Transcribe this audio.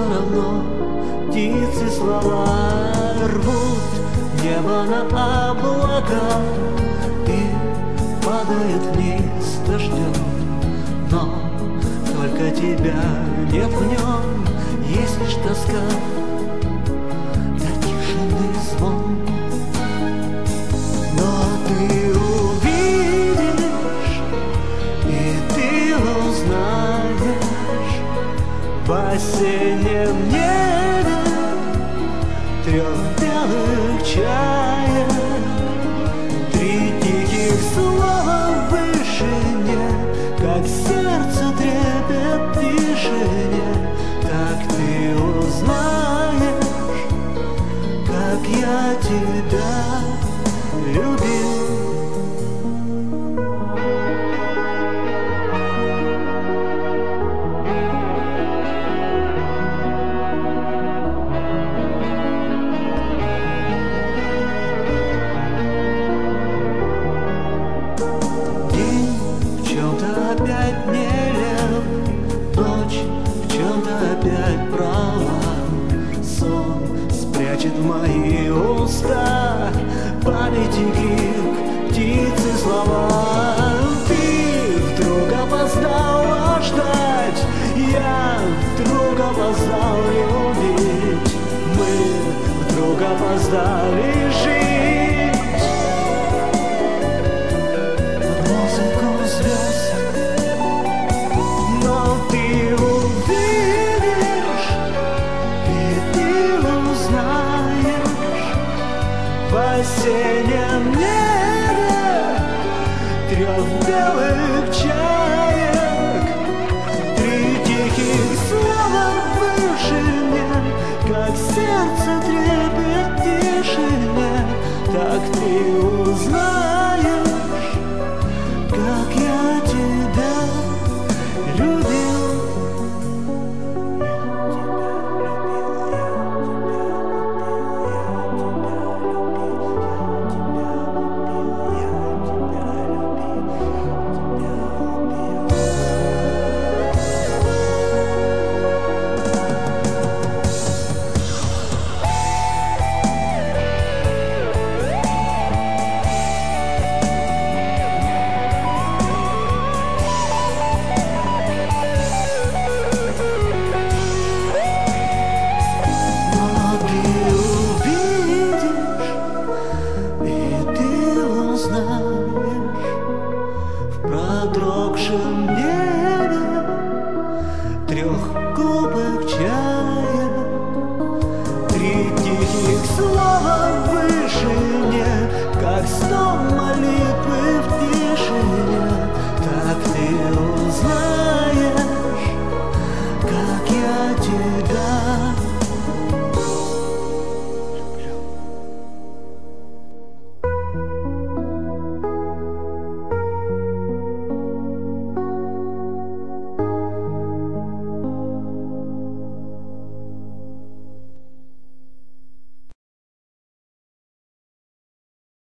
равно птицы слова рвут небо на облака и падают вниз дождем. Но только тебя нет в нем, есть лишь тоска да тишины звон. Но ты увидишь и ты узнаешь в осеннем небе трех белых чаек, три тихих слова в вышине, как сердце трепет в тишине. Так ты узнаешь, как я тебя любил. Опять нелеп, ночь в чем-то опять права. Сон спрячет в мои уста памяти крик птицы слова. Ты вдруг опоздала ждать, я вдруг опоздал любить, мы вдруг опоздали жить. В осеннем небе трех белых чаек, три тихих слова в вышине, как сердце трепет в тишине. Так ты узнаешь, как я тебя любил. В продрогшем небе трех голубых чаек, три тихих слова